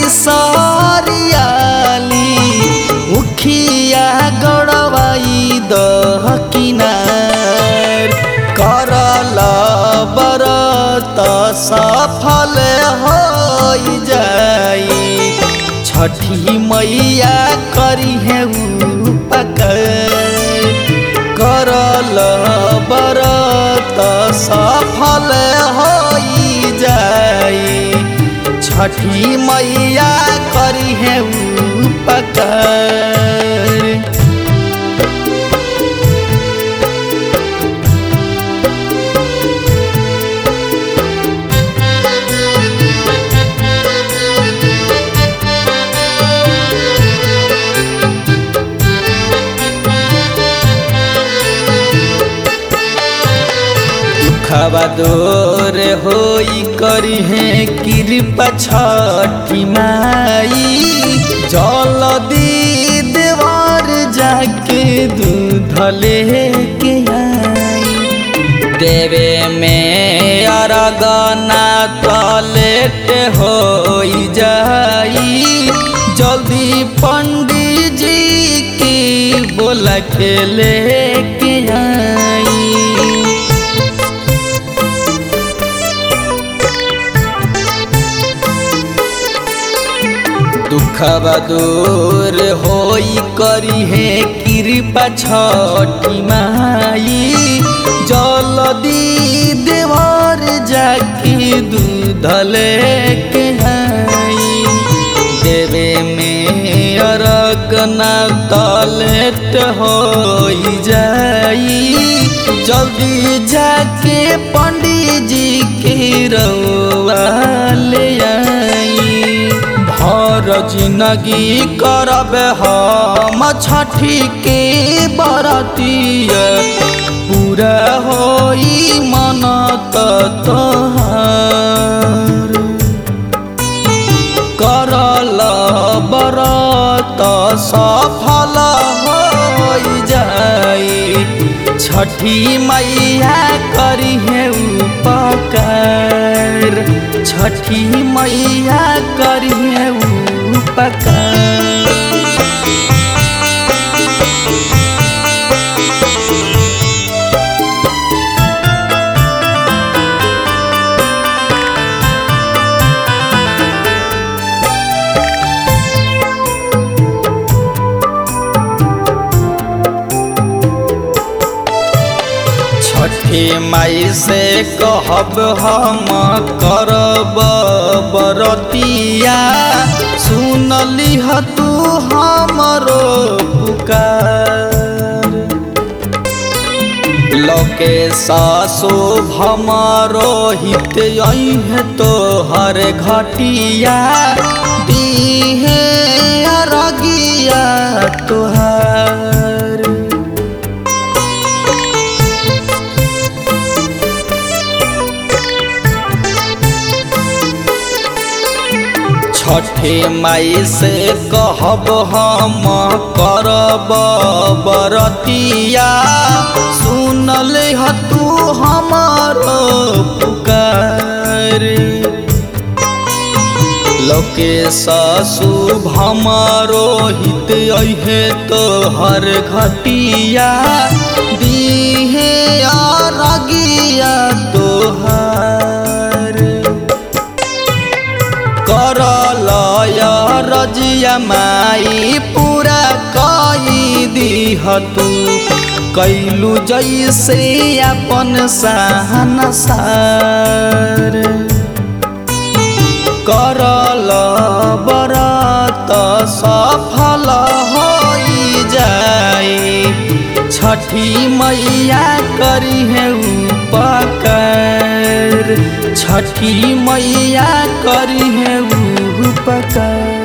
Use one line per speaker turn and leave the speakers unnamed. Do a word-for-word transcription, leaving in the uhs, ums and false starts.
सरियाली उखिया गड़वाई दह किनार करल बरत सफल हो जाई छठी मैया करी है उपकार करल बरत सफल हो जाई छठी मैया करी है उपकार। खबरदार होई करी है कृपा छठी माई जल्दी देवर जाके दूध लेके आई देवे में अरगना तलेट होई जाई जल्दी पंडित जी की बोला के लेके आई दुखवा दूर होई करी है कृपा छठी माई जल्दी देवर जाके दूध लेके आई देवे में अरगना तलेट होई जाई जल्दी जाके पंडित जी के रउआ ले आई भर जिंदगी करब हम छठी के बरतिया पूरा होई मनत तोहार करल बरत सफल हो जाई छठी मैया करी है उपकार छठी मैया करी है उपकार। छठी माई से कहब हम करब बरतिया सुनली तू हमरो पुकार लोके सासो हमरो हित है तो हर घटिया दीहे अरगिया तुहार छठी माई से कहब हम करब बरतिया सुनल तू हमारो पुकार लोके शुभ हमारो हित है तो हर घटिया दीहे अरगिया तोहार करल रजिया माई पूरा कई दीह तू कैलू जैसे अपन सहनसार करल बरत सफल हो जाई छठी मैया करी है उपकार छठी मैया करी है उपकार।